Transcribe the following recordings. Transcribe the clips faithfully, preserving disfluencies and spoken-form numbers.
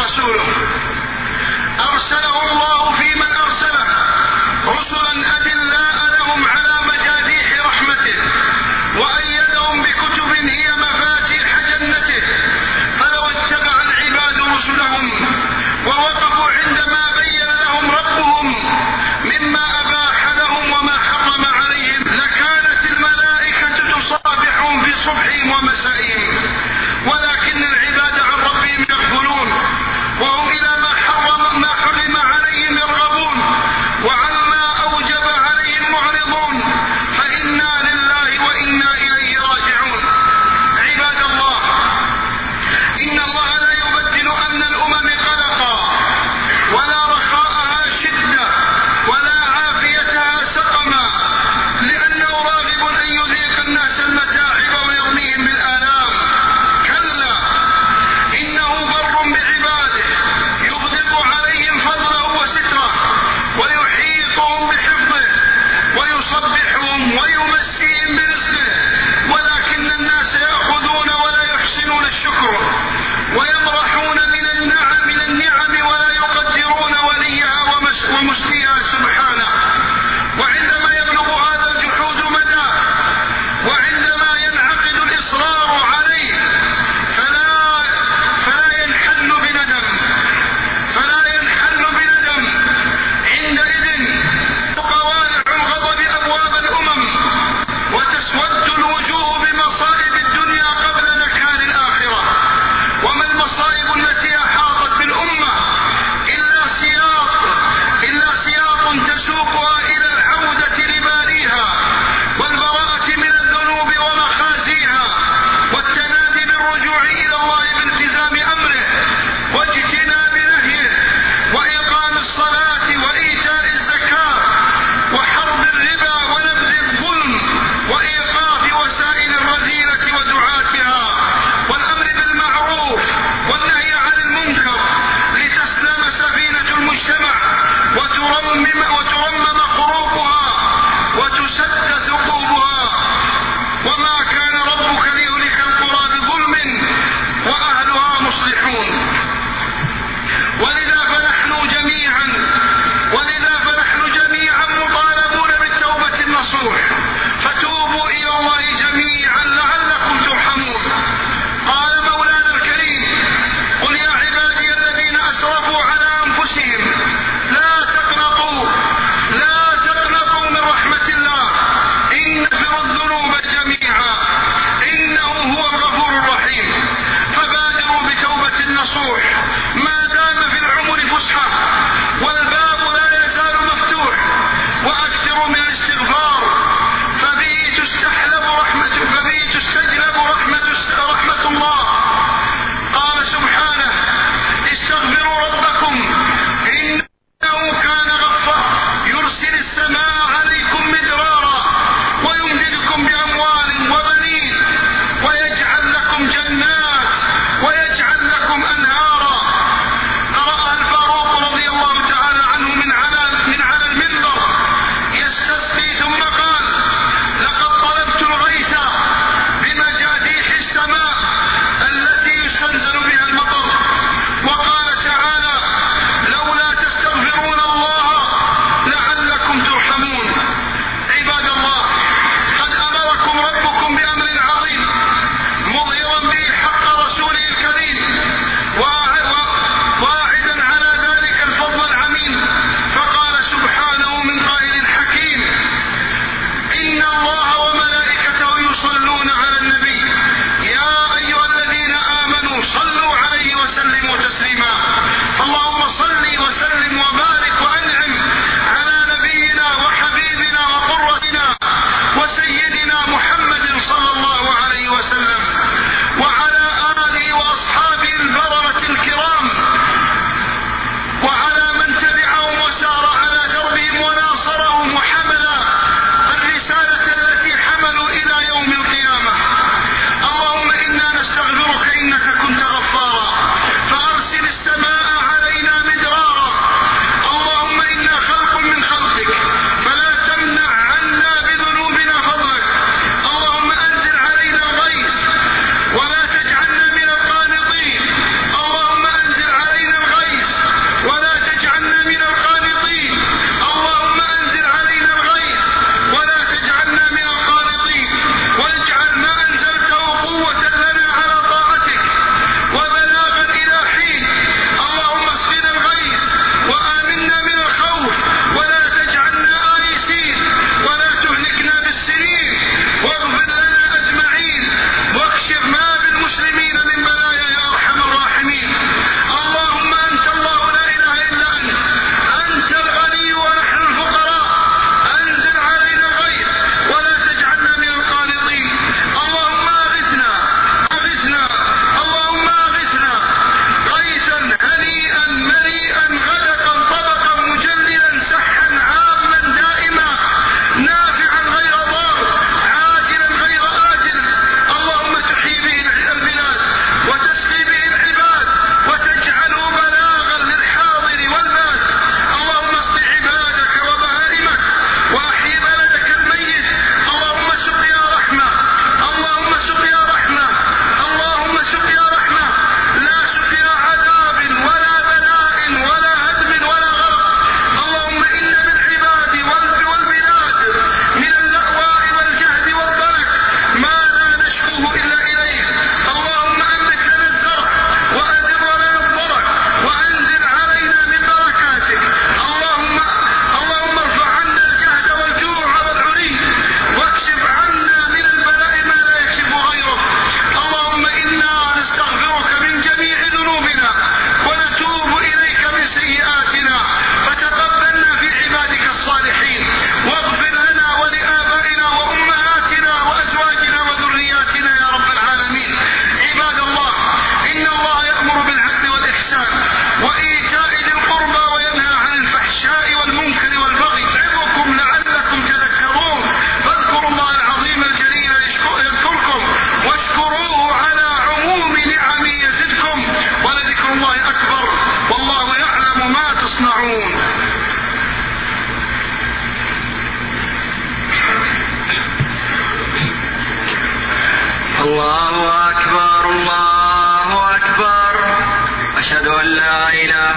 ورسوله، أرسله الله في من أرسله رسلا أدلاء لهم على مجاديح رحمته، وأيدهم بكتب هي مفاتيح جنته. فلو اتبع العباد رسلهم ووقفوا عندما بين لهم ربهم مما أباح لهم وما حرم عليهم، لكانت الملائكة تصافحهم في صبحهم ومسائهم، ولكن العباد عن ربهم يغفلون، وهم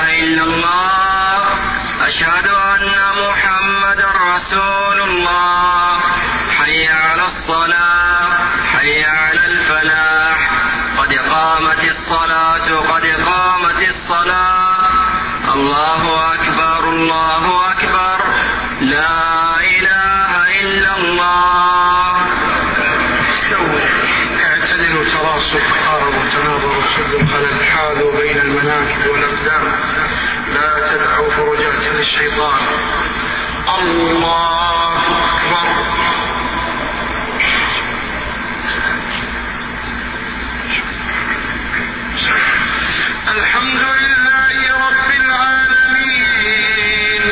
إله إلا الله أشهد أن محمدا رسول الله حي على الصلاة حي على الفلاح قد قامت الصلاة قد قامت الصلاة الله أكبر الله أكبر لا إله إلا الله. استووا اعتدلوا تراصوا تقاربوا تناظروا سدوا الخلل حاذوا بين المناكب والأقدام لا تدعوا فرجات للشيطان. الله أكبر. الحمد لله رب العالمين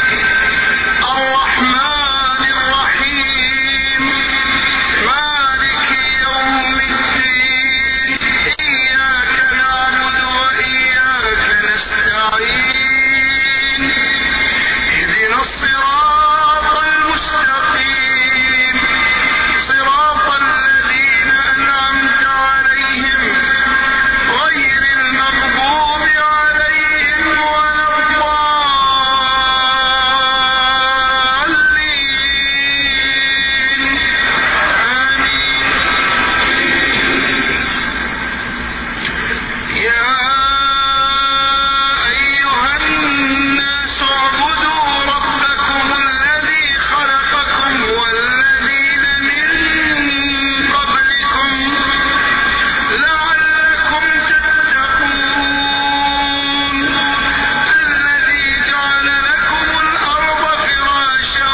الرحمن الرحيم مالك يوم الدين إياك نعبد وإياك نستعين اهدنا الصراط المستقيم صراط الذين أنعمت عليهم غير المغضوب عليهم ولا الضالين آمين. يا أيها الناس اعبدوا ربكم الذي خلقكم والذين من قبلكم لعلكم تتقون الذي جعل لكم الأرض فراشا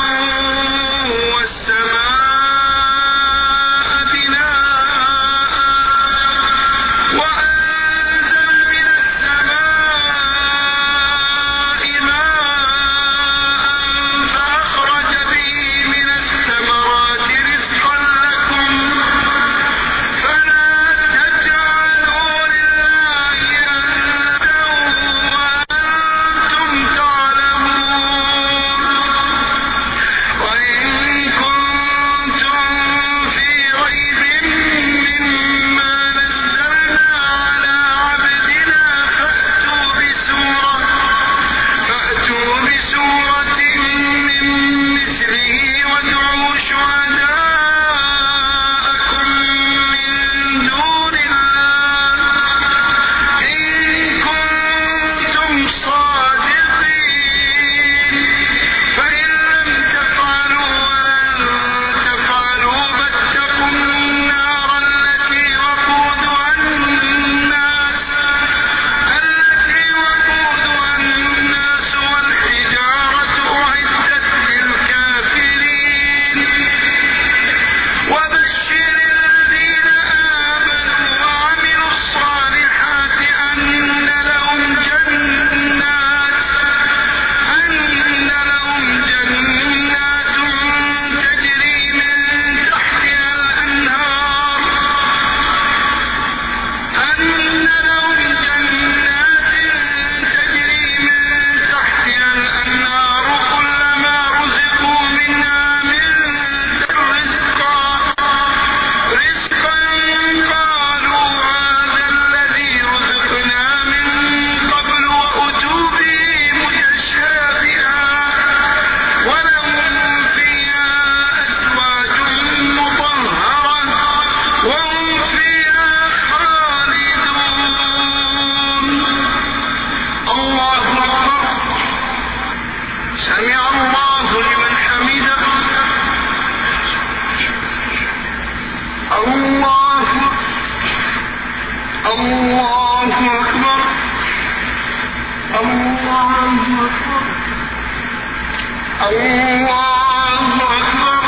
والسماء بناء وأنزل من السماء ماء فأخرج به من الثمرات رزقا لكم فلا تجعلوا لله أندادا وأنتم تعلمون. وإن كنتم في ريب مما نزلنا على عبدنا فأتوا بسورة فأتوا بسورة من مثله وادعوا شهداءكم من دون الله إن كنتم صادقين فإن لم تفعلوا ولن تفعلوا فاتقوا النار التي وقودها الناس التي وقودها الناس والحجارة أعدت للكافرين. وبشر الذين آمنوا وعملوا الصالحات أن لهم جنات أن لهم جنات تجري من تحتها الأنهار أن لهم جنات تجري من تحتها الأنهار كلما رزقوا منها من رزقا رزقا قالوا هذا الذي رزقنا من قبل وأتوا به متشابها ولهم فيها أزواج مطهرة وهم فيها خالدون. الله أكبر. سمع الله لمن حمده. الله الله أكبر. الله أكبر. الله أكبر.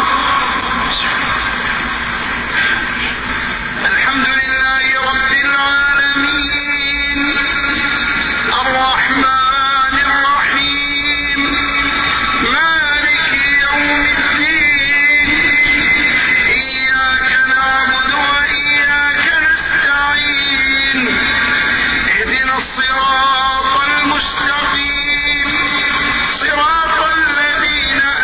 الحمد لله رب العالمين الرحمن الرحيم مالك يوم الدين إياك نعبد وإياك نستعين اهدنا الصراط المستقيم صراط الذين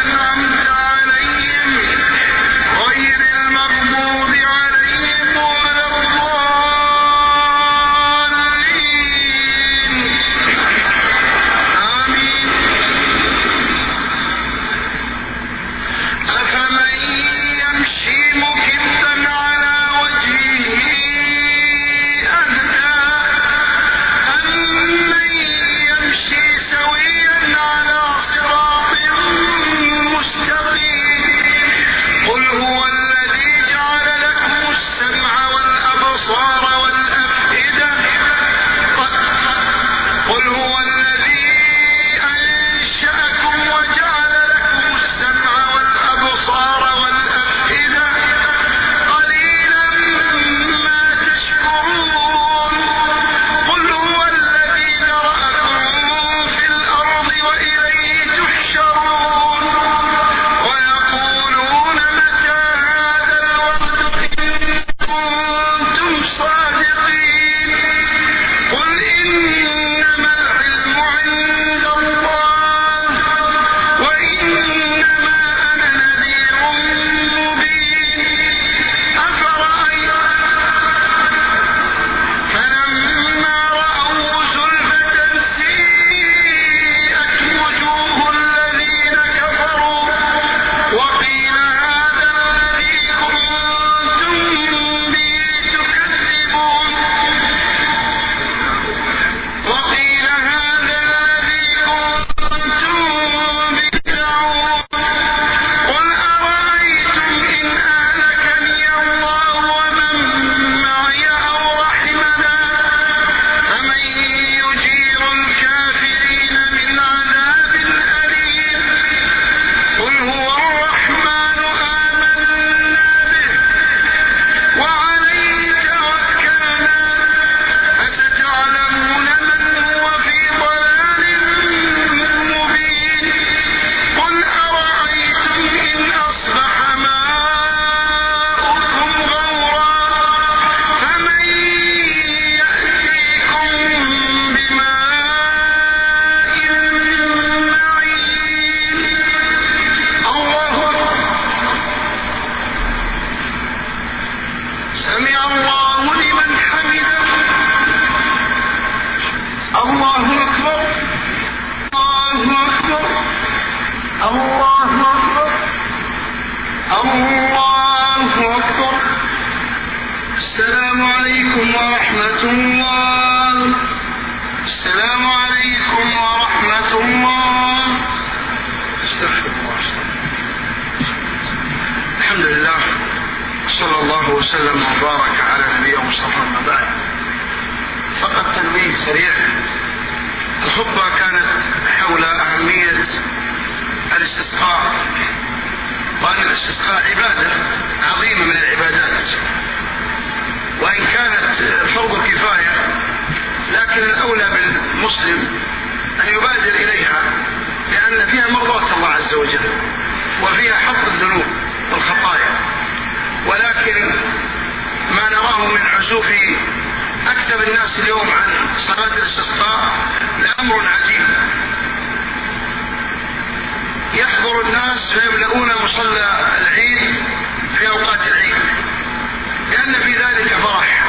سريع. الخطبة كانت حول أهمية الاستسقاء، وأن الاستسقاء عبادة عظيمة من العبادات، وإن كانت فرض كفاية لكن الأولى بالمسلم أن يبادر إليها، لأن فيها مرضاة الله عز وجل وفيها حط الذنوب والخطايا. ولكن ما نراه من عزوف أكثر الناس اليوم عن صلاة الاستسقاء لأمر عجيب. يحضر الناس فيملؤون مصلى العيد في أوقات العيد لأن في ذلك فرح،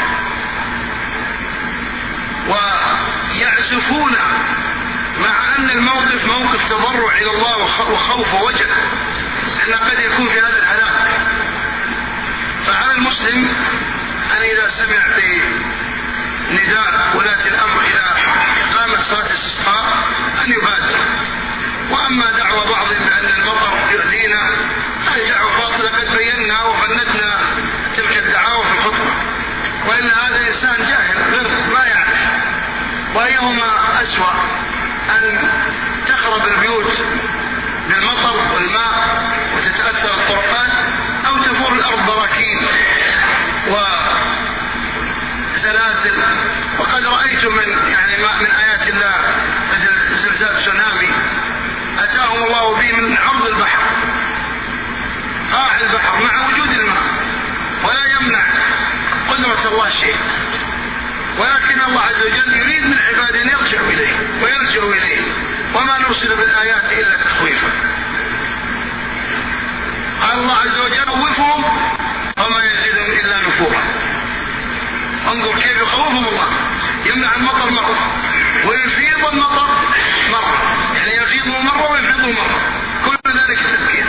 ويعزفون مع أن الموقف موقف تضرع إلى الله وخوف ووجل، أن قد يكون في هذا الهلاك. فعلى المسلم أن إذا سمع بنداء ولاة الأمر إلى إقامة صلاة الاستسقاء أن يبادر. وأما دعوى بعض بأن المطر يؤذينا هذه دعوة باطلة، قد بينا وفندنا تلك الدعاوى في الخطبة، وإن هذا إنسان جاهل غير ما يعرف. وأيهما أسوأ، أن تخرب البيوت بالمطر والماء وتتأثر الطرقات، أو تفور الأرض براكين وزلازل. وقد رأيت من يعني من آيات الله مثل زلزال تسونامي أتاهم الله به من عرض البحر، قاع البحر مع وجود الماء، ولا يمنع قدرة الله شيء. ولكن الله عز وجل يريد من عباده أن يرجعوا إليه ويرجعوا إليه، وما نرسل بالآيات إلا تخويفا. قال الله عز وجل خوفهم وما يزيدهم إلا نفورا. انظر كيف يخوفهم الله، يمنع المطر مرة ويفيض المطر مرة، يعني يفيضه مرة ويفيضه مرة، كل ذلك تذكير.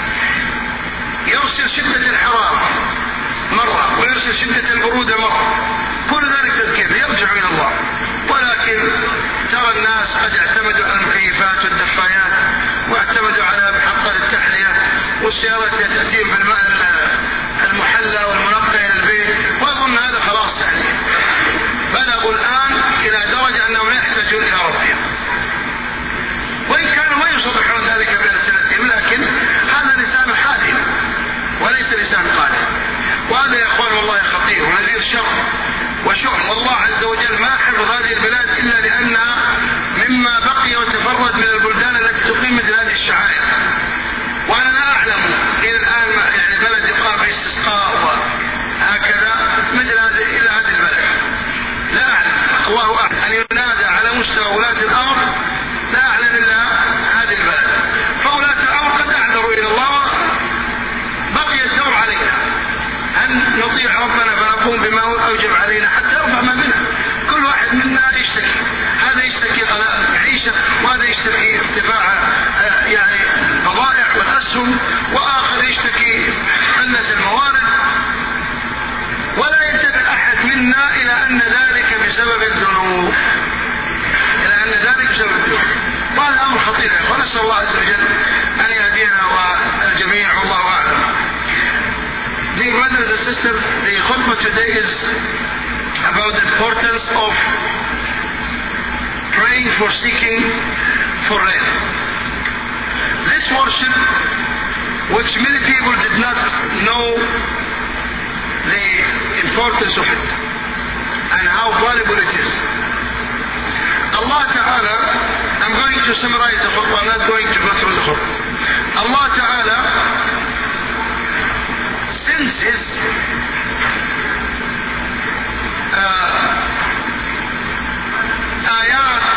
يرسل شدة الحرارة مرة ويرسل شدة البرودة مرة، كل ذلك تذكير يرجع إلى الله. ولكن ترى الناس قد اعتمدوا على المكيفات والدفايات، واعتمدوا على محطة التحلية والسيارات تأتيهم بالماء المحلى والمنقى إلى البيت، وأظن هذا خلاص يعني بلغوا الآن إلى درجة أنهم لا يحتاجون إلى ربهم، وإن كانوا ما يصرحون ذلك بألسنتهم، لكن هذا لسان حالهم وليس لسان قالهم. وهذا يا أخوان والله خطير ونذير شر وشؤم. والله عز وجل ما حفظ هذه البلاد إلا لأنها مما بقي وتفرد من البلدان التي تقيم مثل هذه الشعائر. وأنا لا أعلم إلى الآن يعني بلد يقام في استسقاء وهكذا مثل هذه إلى هذه البلد، لا أعلم. الله أعلم أن ينادى على مستوى ولاة الأمر، لا أعلم إلا هذه البلد. فولاة الأمر قد أعذروا إلى الله، بقي الدور علينا أن نطيع ربنا فنقوم بما هو أوجب علينا حتى يرفع ما بنا. كل واحد منا يشتكي، هذا يشتكي غلاء المعيشة، وهذا يشتكي ارتفاع يعني البضائع والأسهم، وآخر يشتكي قلة الموارد. ولا ينتبه أحد منا إلى أن ذلك بسبب الذنوب، إلى أن ذلك بسبب الذنوب. وهذا أمر خطير، ونسأل الله عز وجل أن يهدينا والجميع، والله أعلم. Dear brothers and sisters, the khutbah today is about the importance of praying for seeking for rain. This worship, which many people did not know the importance of it and how valuable it is. Allah Ta'ala, I'm going to summarize the khutbah, I'm not going to go through the khutbah. Allah Ta'ala senses uh, ayat,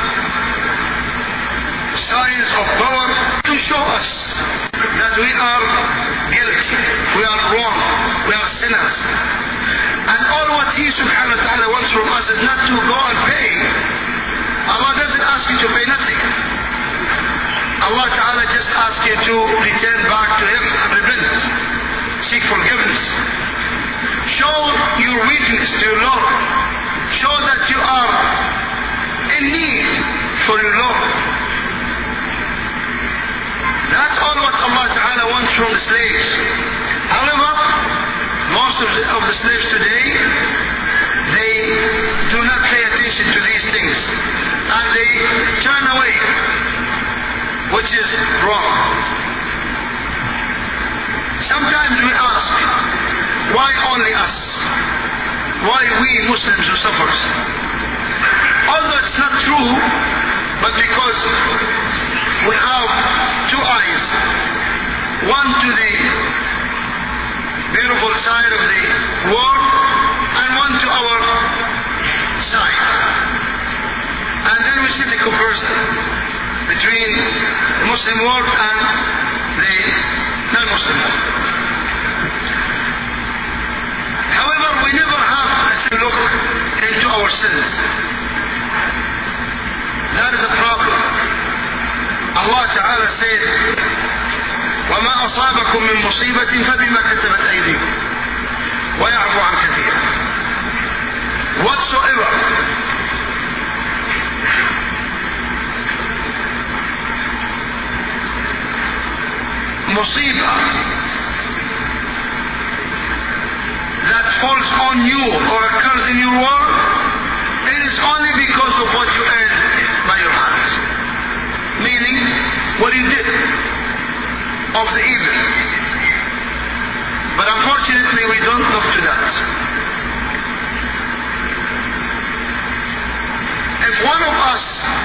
signs of power to show us that we are guilty, we are wrong, we are sinners. And all what He subhanahu wa ta'ala wants from us is not to go and pay. Allah doesn't ask you to pay nothing. Allah Ta'ala just asks you to return back to Him and repent, seek forgiveness, show your weakness to your Lord, show that you are in need for your Lord. That's all what Allah Ta'ala wants from the slaves. However, most of the, of the slaves today, they do not pay attention to these things. Muslims who suffers. Although it's not true, but because we have two eyes, one to the beautiful side of the world and one to our side. And then we see the comparison between the Muslim world and the non-Muslim world. However, we never have a look into our sins. That is a problem. Allah Ta'ala said, وَمَا أَصَابَكُم مِّن مُّصِيبَةٍ فَبِمَا كَسَبَتْ أَيْدِيكُمْ وَيَعْفُو عَن كَثِيرٍ. Whatsoever musibah that falls on you or occurs in your world, it is only because of what you earned by your hands. Meaning, what you did of the evil. But unfortunately, we don't look to that. If one of us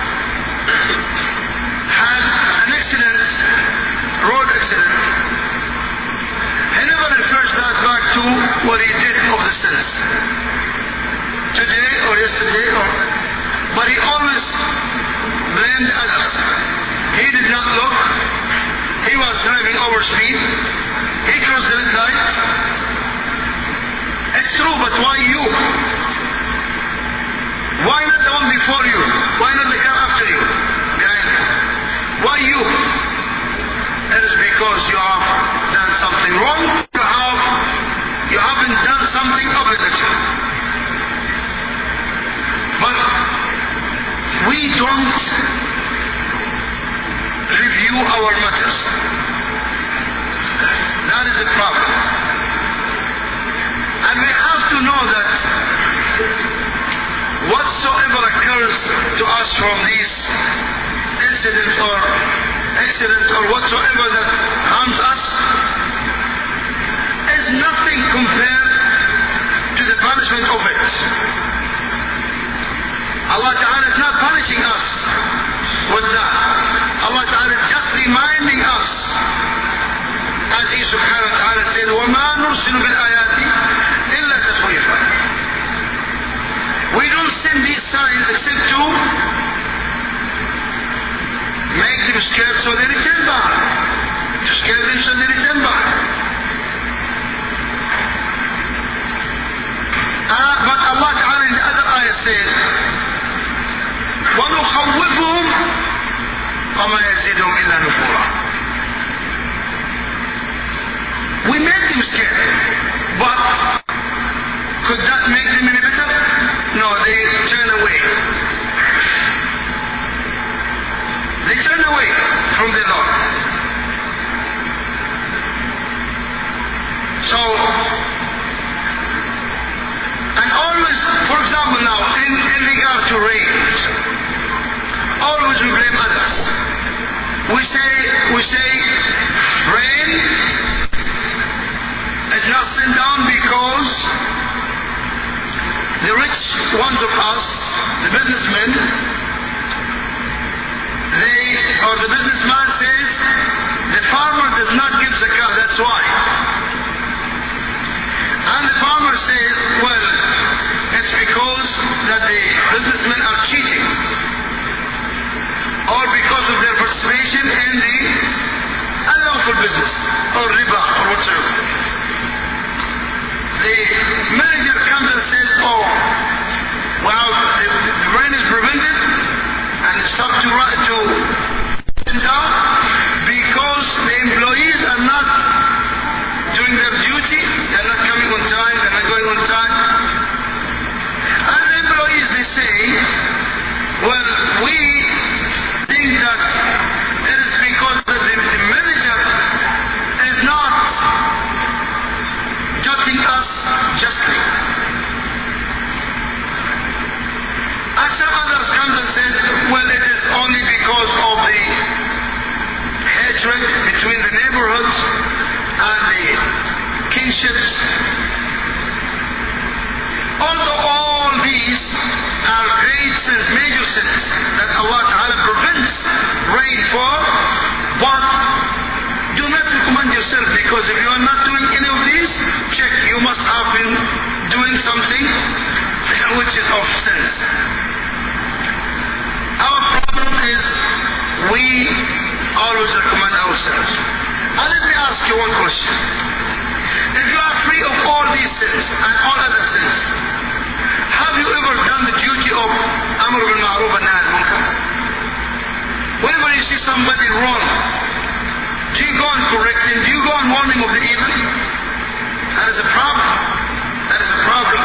had an accident, road accident, he never refers that back to what he did of the sins. Today or yesterday, or, but he always blamed others. He did not look. He was driving over speed. He crossed the red light. It's true, but why you? Why not the one before you? Why not the car after you? Behind you? Why you? It is because you have done something wrong. You have, you haven't done something obligatory. But we don't review our matters. That is the problem. And we have to know that whatsoever occurs to us from these incidents or accidents or whatsoever that harms us is nothing compared to the punishment of it. Allah Ta'ala is not punishing us with that. Allah Ta'ala is just reminding us, as He Subhanahu wa Ta'ala said, وَمَا نُرْسِلُ بِالْآيَاتِ إِلَّا تَخْوِيفًا. We don't send these signs except to make them scared so they return back. To scare them so they return back. Uh, but Allah Ta'ala in the other ayah said, وَنُخَوِّفُهُمْ وَمَا يَزِيدُهُمْ إِلَّا نُفُورًا. We make them scared, but could that make them any better? No, they turn away. They turn away from the Lord. So, and always, for example now, in, in regard to rains, always we blame others. We say, we say, rain is not sent down because the rich ones of us, the businessmen, they, or the businessman says, the farmer does not give zakah, that's why. And the farmer says, well, it's because that the businessmen are cheating. Or because of their participation in the unlawful business, or riba, or whatsoever. The manager comes and says, oh, well, the, the rain is prevented, and it's stopped to run to down, because the employees are not doing their duty, they're not coming on time, they're not going on time. And the employees, they say, well, we think that it is because the, the manager is not judging us justly. And some others come and say, well, it is only because of the hatred between the neighborhoods and the kinships. Although all sins, major sins, that Allah Ta'ala prevents rain for, but do not recommend yourself, because if you are not doing any of these, check, you must have been doing something which is of sins. Our problem is we always recommend ourselves. And let me ask you one question. If you are free of all these sins and all other sins, have you ever done the duty of Amr bil Ma'ruf and Nahy al Munkar? Whenever you see somebody wrong, do you go and correct him? Do you go and warn him of the evil? That is a problem. That is a problem.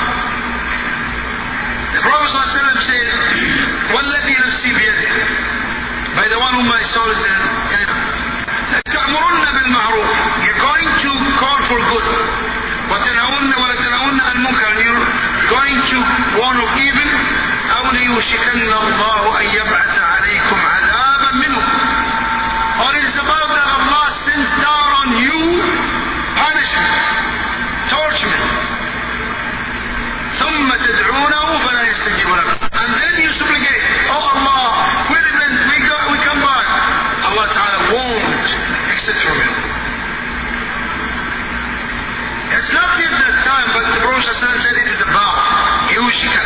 The Prophet ﷺ said, وَالَّذِي نَفْسِي بِيَدِهِ, by the one whom my soul is in, لَتَأْمُرُنَّ بِالْمَعْرُوفِ, you're going to call for good. وَتَنْهَوْنَ وَلَتَنْهَوْنَ عَنْ مُنكَرٍ, you're going to warn of evil. أَوْ لِيُوشِكَنَّ اللَّهُ أَنْ يَبْعَثَ عَلَيْكُمْ عَذَابًا مِّنْهُ, or it is about that Allah sends down on you punishment, torture. ثُمَّ تَدْعُونَهُ فَلَا يَسْتَجِيبُ لَكُمْ, and then you supplicate, oh Allah, we repent, we go, we come back. Allah Ta'ala won't accept from you. It's not yet that time, but the Prophet said it is about يوشكن.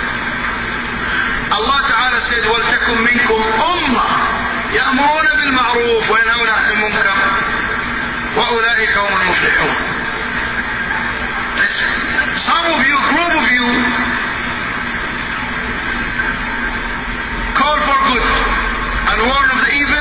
Allah Ta'ala said, وَلْتَكُمْ مِنْكُمْ أُمَّةٌ يَأْمُرُونَ بِالْمَعْرُوفِ وَيَنْهَوْنَ عَنِ الْمُنكَرِ وَأُولَٰئِكَ هُمُ الْمُفْلِحُونَ. Some of you, group of you, call for good and warn of the evil,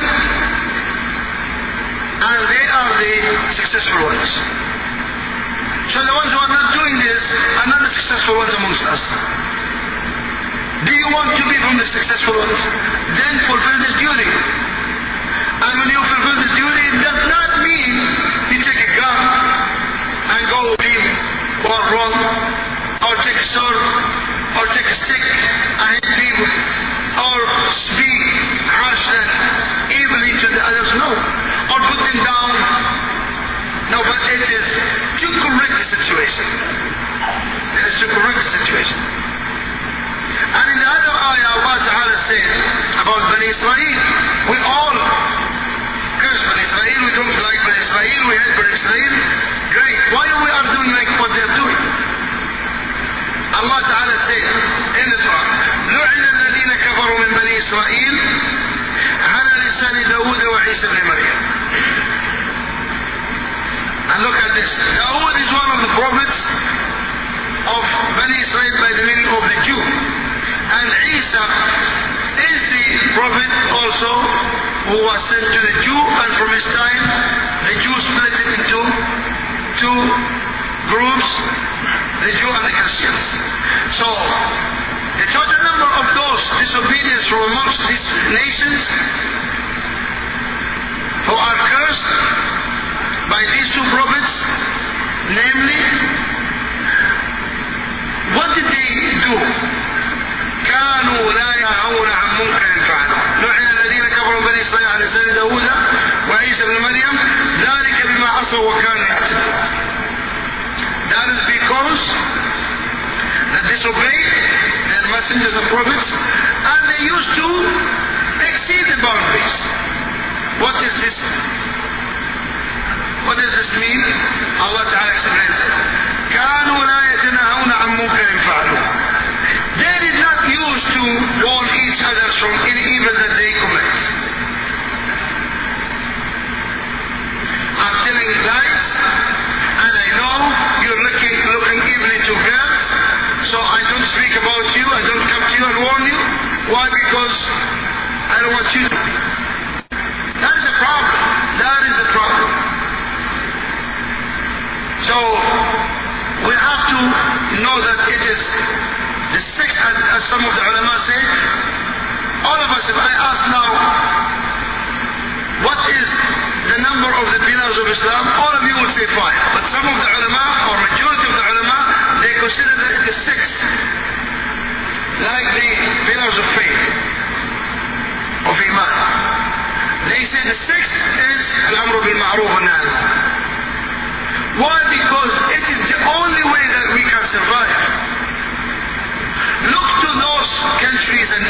and they are the successful ones. So the ones who are not doing this are not the successful ones amongst us. Do you want to be from the successful ones? Then fulfill this duty. And when you fulfill this duty, it does not mean you take a gun and go people who are wrong, or take a sword, or take a stick and hit people, or speak harshness, evilly to the others. No. Or put them down. No, but it is to correct the situation. It is to correct the situation. And in the other ayah, Allah Ta'ala said about Bani Israel, we all curse Bani Israel, we don't like Bani Israel, we hate Bani Israel. Great. Why we are doing like what they are doing? Allah Ta'ala said in the Quran, لُعِنَ الَّذِينَ كَفَرُوا مِنْ بَنِي إِسْرَائِيلَ عَلَى لِسَانِ دَاوُودَ وَعِيسَى بْنِ مَرْيَمَ. And look at this. Dawood is one of the prophets of Bani Israel by the meaning of the Jew. And Isa is the prophet also who was sent to the Jew, and from his time the Jews split it into two groups, the Jew and the Christians. So the total number of those disobedience from amongst these nations who are cursed by these two prophets, namely, what did they do? كانوا لا ينهون عن منكر فعلوه. لعن الذين كفروا بني إسرائيل على لسان داوود وعيسى بن مريم ذلك بما عصوا وكانوا يعتدون. That is because they disobeyed their messengers and prophets, and they used to exceed the boundaries. What is this? What does this mean? Allah Ta'ala explains it. كانوا لا يتناهون عن منكر فعلوه. They did not use to warn each other from any evil that they commit. I'm telling lies, and I know you're looking, looking evilly to girls, so I don't speak about you, I don't come to you and warn you. Why? Because I don't want you to. That is a problem. That is a problem. So we have to know that it is the six, as, as some of the ulama say. All of us, if I ask now, what is the number of the pillars of Islam? All of you will say five. But some of the ulama, or majority of the ulama, they consider that it is six. Like the pillars of faith, of Iman. They say the sixth is Al-Amru bil-Ma'ruf wa Nahy. Why? Because it is the only way that we can survive. Look to those countries and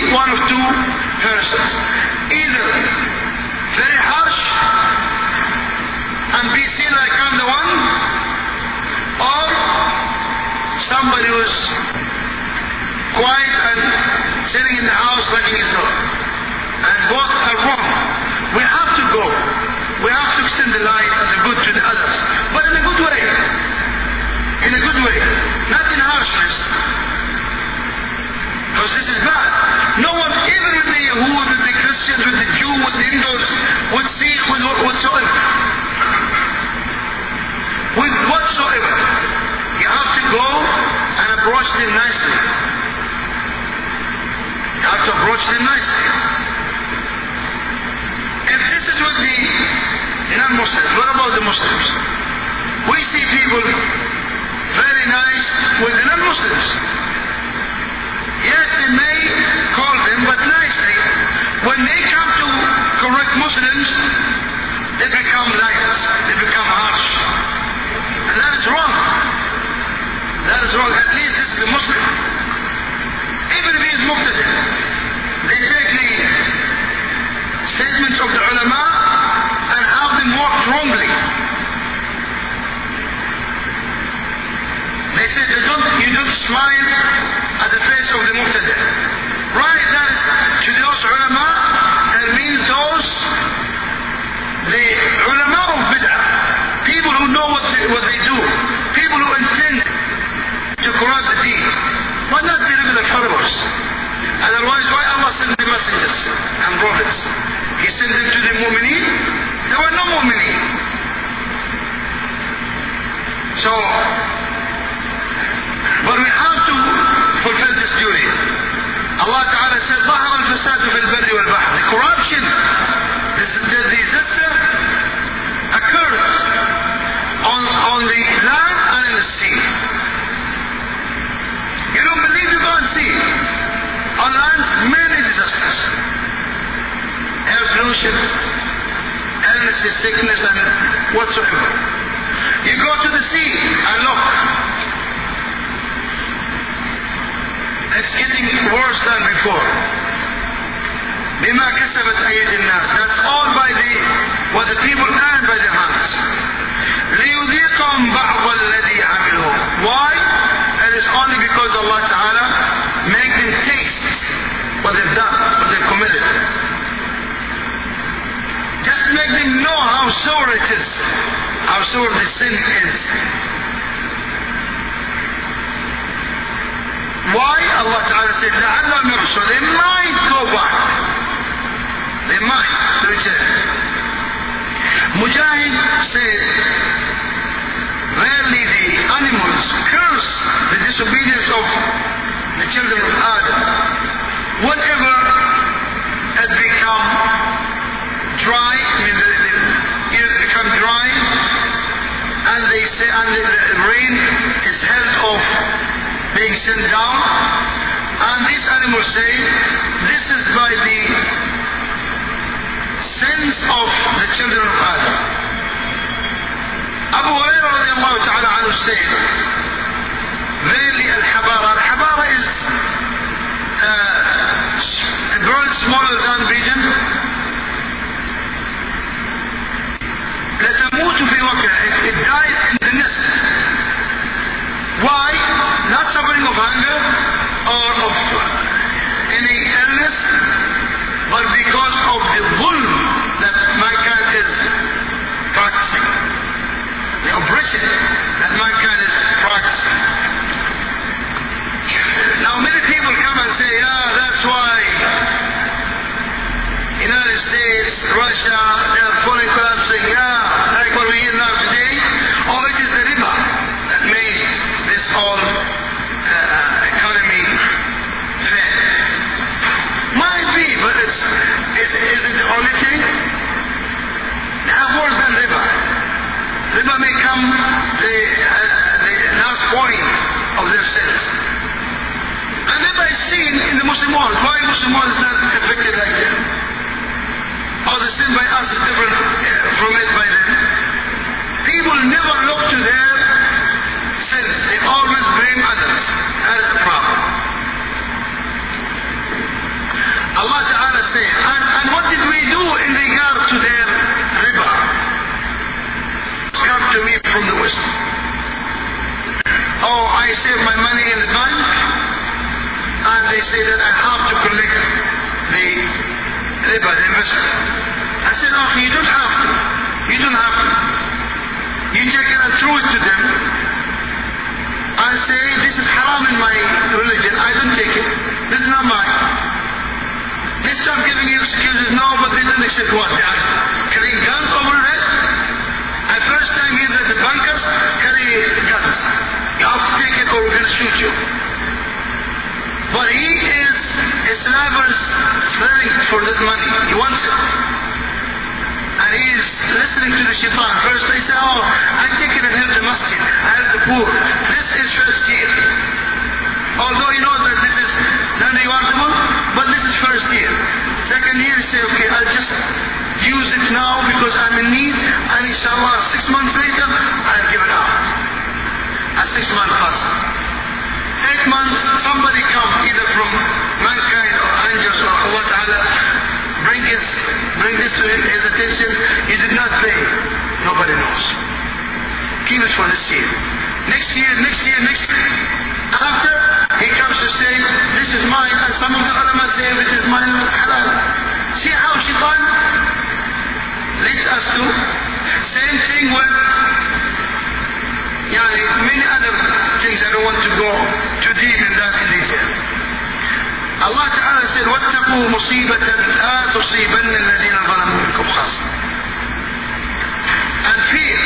one of two persons. Either very harsh and be seen like I'm the one, or somebody who's quiet and sitting in the house locking his door. And both are wrong. We have to go. We have to extend the light as a good to the others, but in a good way. In a good way, not in harshness. Because this is bad. No one, even with the Yahud, with the Christians, with the Jew, with the Hindus, with Sikh, with whatsoever. With whatsoever. You have to go and approach them nicely. You have to approach them nicely. If this is with the non-Muslims, what about the Muslims? We see people very nice with the non-Muslims. Yes, they may call them, but nicely. When they come to correct Muslims, they become light, they become harsh. And that is wrong. That is wrong. At least this is a Muslim. Even if he is muqtadi, they take the statements of the ulama and have them worked wrongly. They say they don't, you don't smile at the face of the muqtada. Right, that is, to those ulama, that means those, the ulama of bid'ah, people who know what they, what they do, people who intend to corrupt the deen, why not be regular followers? Otherwise, why Allah send the messengers and prophets? He sent them to the mu'mineen, there were no mu'mineen. So, but we have to fulfill this duty. Allah Ta'ala said, ظهر الفساد في البر والبحر. The corruption, the, the disaster occurs on, on the land and in the sea. You don't believe, you go and see. On land, many disasters. Air pollution, illnesses, sickness, and whatsoever. You go to the sea and look. It's getting worse than before. بما كسبت أيدي الناس. That's all by the what the people earn by their hands. ليذيقهم بعض الذي عملوه. Why? It is only because Allah Ta'ala make them taste what they've done, what they've committed. Just make them know how sore it is, how sore the sin is. Why? Allah Ta'ala said, لَعَلَّهُمْ يَرْشُدُونَ. They might go back. They might return. Mujahid said, verily the animals curse the disobedience of the children of Adam. Whatever had become dry, I mean the, the ears become dry, and they say, and the, the rain is held off being sent down, and these animals say, this is by the sins of the children of Adam. Abu Hurairah radiallahu ta'ala anhu said, verily al-habara, al-habara is uh, a bird smaller than pigeon. لتموت في وقعها, it, it dies in the nest. Why? Not suffering of hunger or of any illness, but because of the dhulm that mankind is practicing, the oppression that mankind I save my money in the bank and they say that I have to collect the riba, the investment. I said, oh, you don't have to. You don't have to. You take it and throw it to them and say, this is haram in my religion. I don't take it. This is not mine. They start giving you excuses. No, but they don't accept what? They are carrying guns over it. At first time here that the bankers carry guns. You have to take it or we're going to shoot you. But he is a slaver's selling for that money. He wants it. And he is listening to the shaitan. First they say, oh, I take it and help the masjid. I help the poor. This is first year. Although he knows that this is non-rewardable, but this is first year. Second year, he say, okay, I'll just use it now because I'm in need, and inshallah, six months later, I'll give it out. A six month pass. Eight months, somebody come, either from mankind or angels or Allah Ta'ala, bring this, bring this to his attention. He did not pay. Nobody knows. Keep it for this year. Next year, next year, next year. After, he comes to say, this is mine, and some of the ulama say, it is mine, it's halal. See how shaitan leads us to? Same thing with yani, many other things. I don't want to go too deep in that in detail. Allah Ta'ala said, وَاتَّقُوا مُصِيبَةً لَا تُصِيبَنَّ الَّذِينَ ظَلَمُوا مِنكُمْ خَاصَّةً. And fear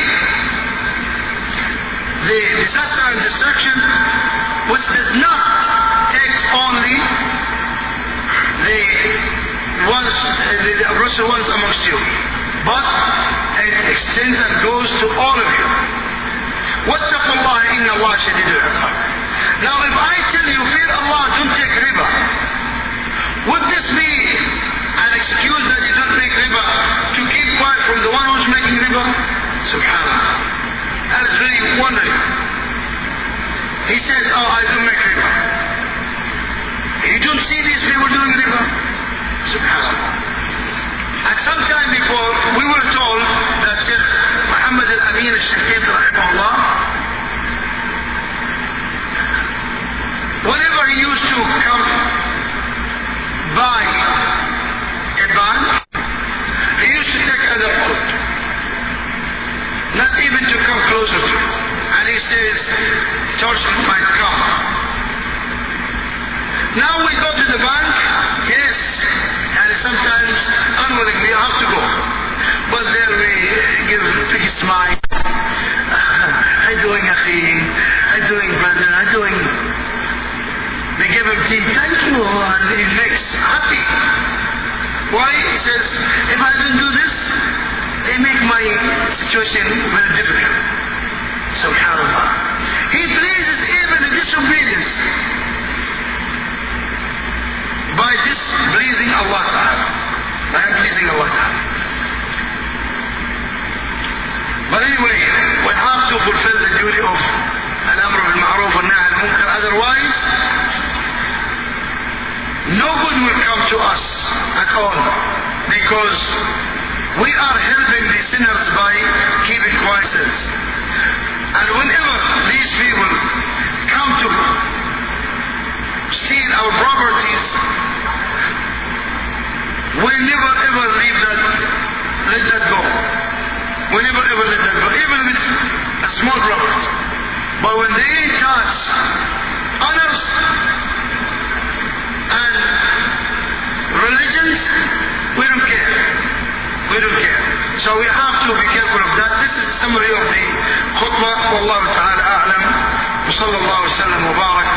the disaster and destruction which does not take only the ones, the aggressor ones amongst you, but it extends and goes to all of you. وَاتَّقُوا اللَّهَ إِنَّ اللَّهَ شَدِيدُ الْعِقَابِ. Now if I tell you, fear Allah, don't take riba, would this be an excuse that you don't make riba to keep quiet from the one who's making riba? Subhanallah. That is very wondering. He says, oh, I do make riba. You don't see these people doing riba? Subhanallah. At some time before, we were told that Sheikh Muhammad al-Amin al-Shafiq, rahimahullah, whenever he used to come by a bank, he used to take other food, not even to come closer to it. And he says, torture might come. Now we go to the bank, yes, and sometimes unwillingly I have to go. But there we give a big smile. How doing, Akhi? How doing, brother? How doing? They give him tea, thank you, and he makes happy. Why? He says, if I didn't do this, they make my situation very difficult. Subhanallah. He pleases even in disobedience by displeasing Allah Ta'ala. By unpleasing Allah Ta'ala. But anyway, we have to fulfill the duty of al-amr bil-ma'ruf wa nahy al-munkar. Otherwise, no good will come to us at all, because we are helping the sinners by keeping quiet. And whenever these people come to steal our properties, we never ever leave that, let that go. We never ever let that go, even if it's a small property. But when they touch honors and religions, we don't care. We don't care. So we have to be careful of that. This is a summary of the khutbah. Wallahu ta'ala a'lam. Wa sallallahu wa sallam wa barak